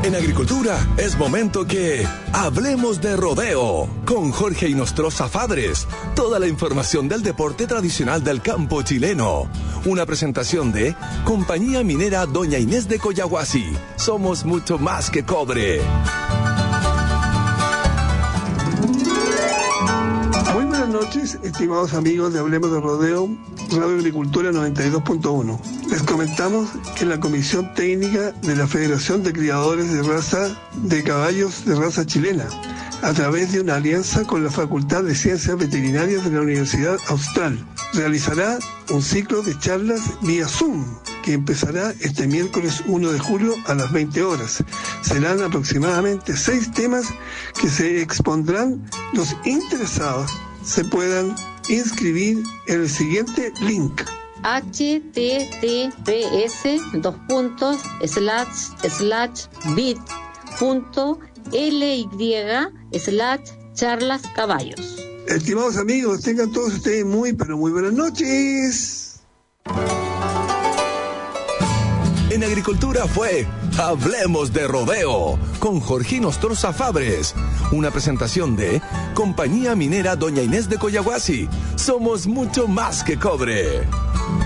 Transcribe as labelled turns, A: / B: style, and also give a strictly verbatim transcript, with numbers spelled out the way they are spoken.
A: En agricultura es momento que hablemos de rodeo con Jorge Inostroza Fadres. Toda la información del deporte tradicional del campo chileno. Una presentación de Compañía Minera Doña Inés de Collahuasi. Somos mucho más que cobre.
B: Muy buenas noches, estimados amigos de Hablemos de Rodeo, Radio Agricultura noventa y dos punto uno. Les comentamos que la Comisión Técnica de la Federación de Criadores de Raza de Caballos de Raza Chilena, a través de una alianza con la Facultad de Ciencias Veterinarias de la Universidad Austral, realizará un ciclo de charlas vía Zoom que empezará este miércoles uno de julio a las veinte horas. Serán aproximadamente seis temas que se expondrán. Los interesados se puedan inscribir en el siguiente link:
C: https dos puntos slash slash bit punto ly slash charlas caballos.
B: Estimados amigos, tengan todos ustedes muy pero muy buenas noches.
A: En agricultura fue Hablemos de Rodeo con Jorge Inostroza Fabres. Una presentación de Compañía Minera Doña Inés de Collahuasi. Somos mucho más que cobre.